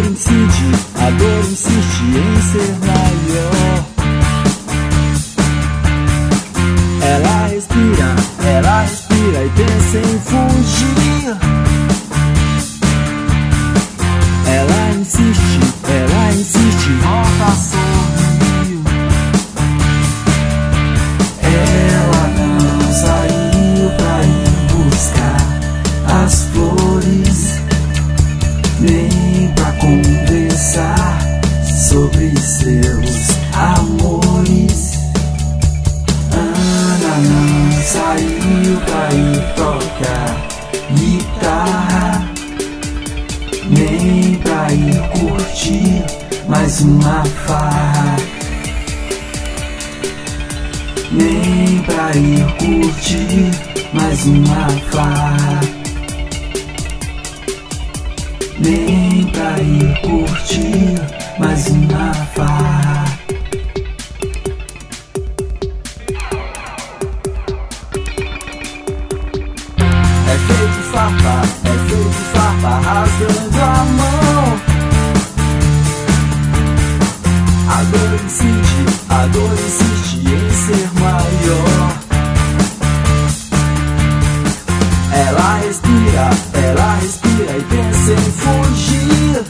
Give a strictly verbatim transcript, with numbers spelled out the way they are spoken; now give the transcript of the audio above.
incide, a dor insiste em ser maior. Ela respira, ela respira e pensa em fugir. Ela insiste, ela insiste, volta a sorrir. Ela não saiu pra ir buscar as flores, nem pra conversar sobre seus amores. Ana não saiu pra ir tocar guitarra, nem pra ir curtir mais uma farra, nem pra ir curtir mais uma farra, nem pra ir curtir mais uma farra. É feito farpa, é feito farpa, rasgando a mão. A dor insiste, a dor insiste em ser maior. Ela respira, ela respira e pensa em fugir.